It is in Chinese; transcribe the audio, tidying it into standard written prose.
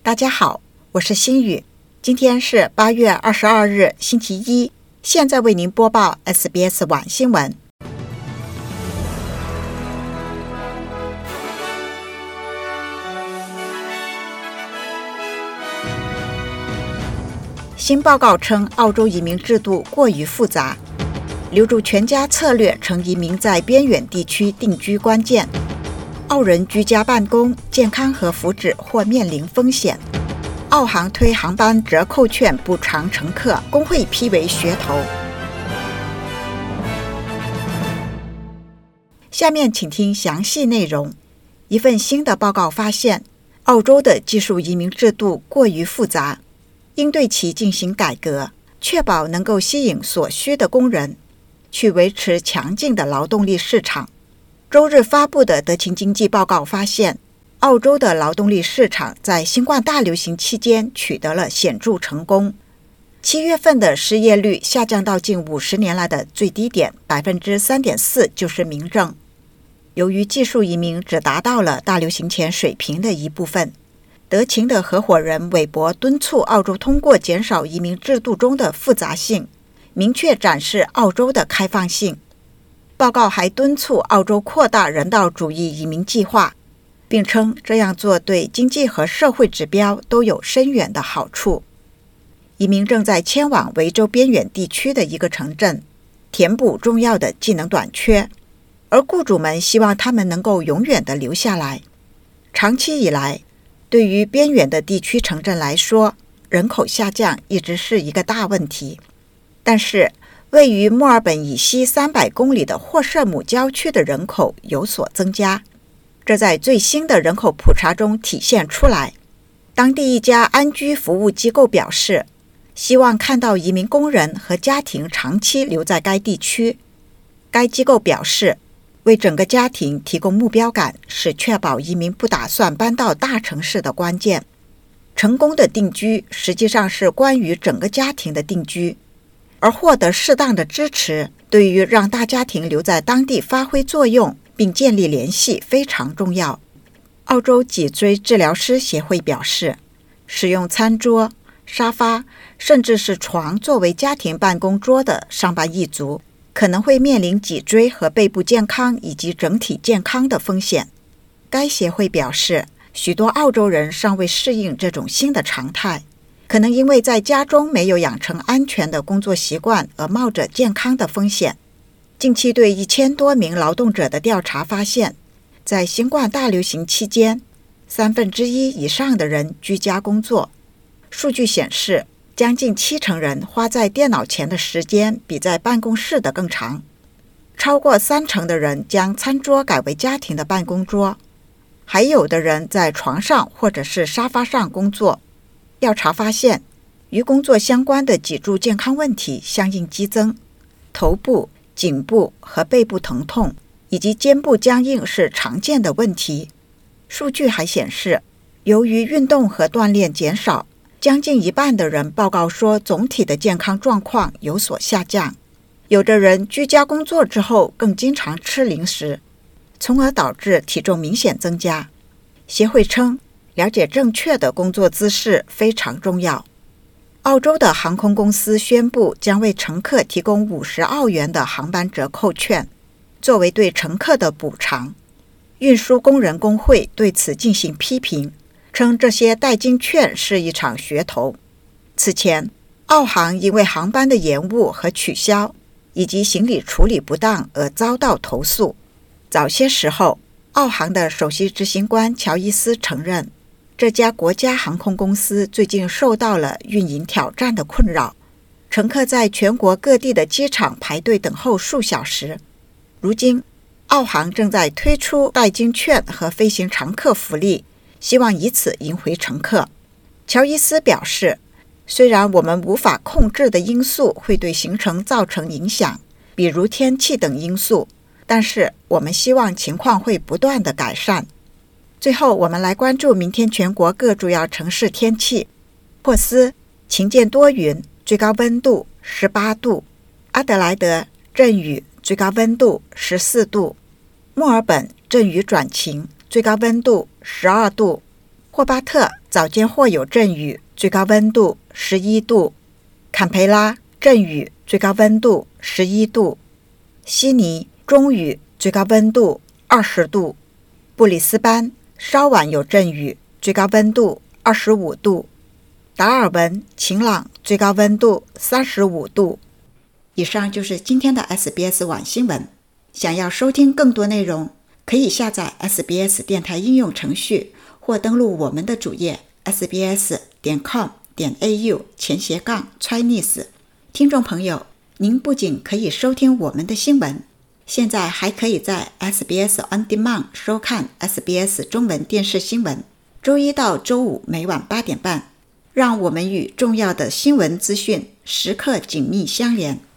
大家好，我是心雨，今天是8月22日星期一，现在为您播报 SBS 晚新闻。新报告称，澳洲移民制度过于复杂，留住全家策略成移民在边远地区定居关键。澳人居家办公，健康和福祉或面临风险。澳航推航班折扣券补偿乘客，工会批为噱头。下面请听详细内容。一份新的报告发现，澳洲的技术移民制度过于复杂，应对其进行改革，确保能够吸引所需的工人，去维持强劲的劳动力市场。周日发布的德勤经济报告发现，澳洲的劳动力市场在新冠大流行期间取得了显著成功。7月份的失业率下降到近50年来的最低点 3.4%， 就是明证。由于技术移民只达到了大流行前水平的一部分，德勤的合伙人韦伯敦促澳洲通过减少移民制度中的复杂性，明确展示澳洲的开放性。报告还敦促澳洲扩大人道主义移民计划，并称这样做对经济和社会指标都有深远的好处。移民正在迁往维州边远地区的一个城镇，填补重要的技能短缺，而雇主们希望他们能够永远地留下来。长期以来，对于边远的地区城镇来说，人口下降一直是一个大问题。但是位于墨尔本以西300公里的霍舍姆郊区的人口有所增加，这在最新的人口普查中体现出来。当地一家安居服务机构表示，希望看到移民工人和家庭长期留在该地区。该机构表示，为整个家庭提供目标感是确保移民不打算搬到大城市的关键。成功的定居实际上是关于整个家庭的定居，而获得适当的支持，对于让大家庭留在当地发挥作用并建立联系非常重要。澳洲脊椎治疗师协会表示，使用餐桌、沙发甚至是床作为家庭办公桌的上班一族可能会面临脊椎和背部健康以及整体健康的风险。该协会表示，许多澳洲人尚未适应这种新的常态，可能因为在家中没有养成安全的工作习惯而冒着健康的风险。近期对1000多名劳动者的调查发现，在新冠大流行期间，1/3以上的人居家工作。数据显示，将近70%人花在电脑前的时间比在办公室的更长。超过30%的人将餐桌改为家庭的办公桌，还有的人在床上或者是沙发上工作。调查发现，与工作相关的脊柱健康问题相应激增，头部、颈部和背部疼痛以及肩部僵硬是常见的问题。数据还显示，由于运动和锻炼减少，将近一半的人报告说总体的健康状况有所下降。有的人居家工作之后更经常吃零食，从而导致体重明显增加。协会称，了解正确的工作姿势非常重要。澳洲的航空公司宣布将为乘客提供50澳元的航班折扣券，作为对乘客的补偿。运输工人工会对此进行批评，称这些代金券是一场噱头。此前，澳航因为航班的延误和取消以及行李处理不当而遭到投诉。早些时候，澳航的首席执行官乔伊斯承认，这家国家航空公司最近受到了运营挑战的困扰，乘客在全国各地的机场排队等候数小时。如今，澳航正在推出代金券和飞行常客福利，希望以此赢回乘客。乔伊斯表示，虽然我们无法控制的因素会对行程造成影响，比如天气等因素，但是我们希望情况会不断的改善。最后，我们来关注明天全国各主要城市天气。珀斯晴间多云，最高温度18度；阿德莱德阵雨，最高温度14度；墨尔本阵雨转晴，最高温度12度；霍巴特早间或有阵雨，最高温度11度；坎培拉阵雨，最高温度11度；悉尼中雨，最高温度20度；布里斯班稍晚有阵雨，最高温度25度；达尔文晴朗，最高温度35度。以上就是今天的 SBS 晚新闻。想要收听更多内容，可以下载 SBS 电台应用程序，或登录我们的主页 sbs.com.au/Chinese。听众朋友，您不仅可以收听我们的新闻，现在还可以在 SBS On Demand 收看 SBS 中文电视新闻，周一到周五每晚8点半，让我们与重要的新闻资讯时刻紧密相连。